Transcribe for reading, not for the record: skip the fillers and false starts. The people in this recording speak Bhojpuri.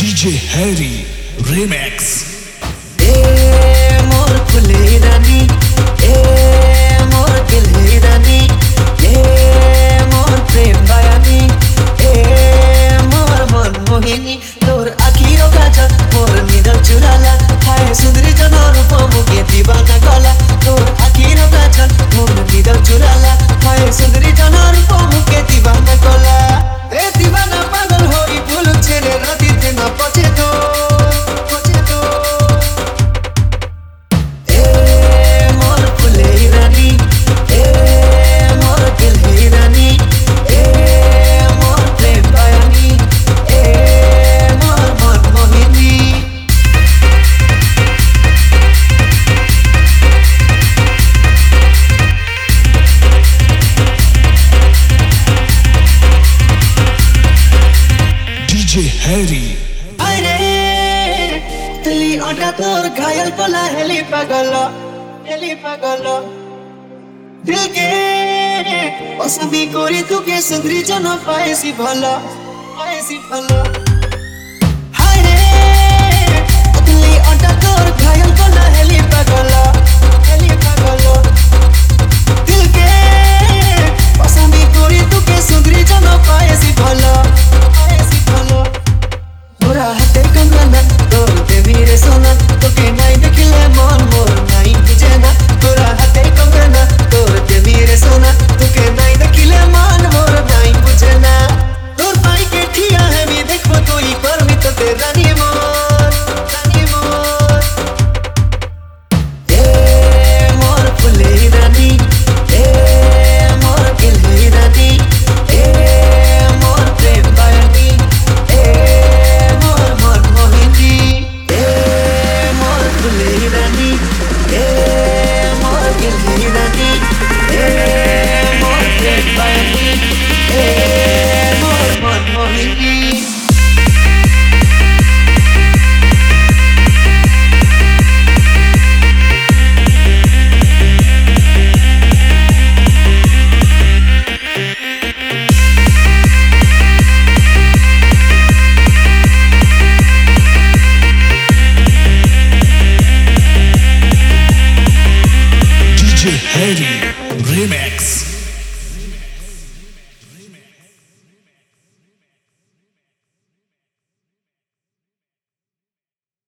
DJ Harry Remix. मोर फुले रानी मोर दिल रानी मोर प्रेम बयानी मोर मन मोहिनी तोर आखियों का जग मोर निदल चुराला हाय सुंदरी जनो रूप मुके दीवाना गला तोर आखियों का जग मोर निदल चुराला हाय सुंदरी जनो रूप मुके दीवाना गला ए दीवाना पागल होई भूल छेले राती ते ना पछे तो Harry. Aire, teli ota tor घायल पला हेली पागलो दिल के पसंदी कोरी तू के सुंदरी जनो पाएसी भलो हाय रे तली ota tor घायल पला हेली पागलो दिल के पसंदी कोरी तू के सुंदरी जनो पाएसी भलो मोरा हाथे कंगना तोर ते मेरे सोना तो के नाई देखले मन मोर नाई तुझे ना मोरा हाथे कंगना तोर ते मेरे सोना तो के नाई देखले मन मोर नाई तुझे ना तोर पाई के ठिया है मी देखबो तोई करमी तो ते रानी मोर मोर फुले रानी मोर दिल रानी मोर प्रेम बयानी Harry Remix.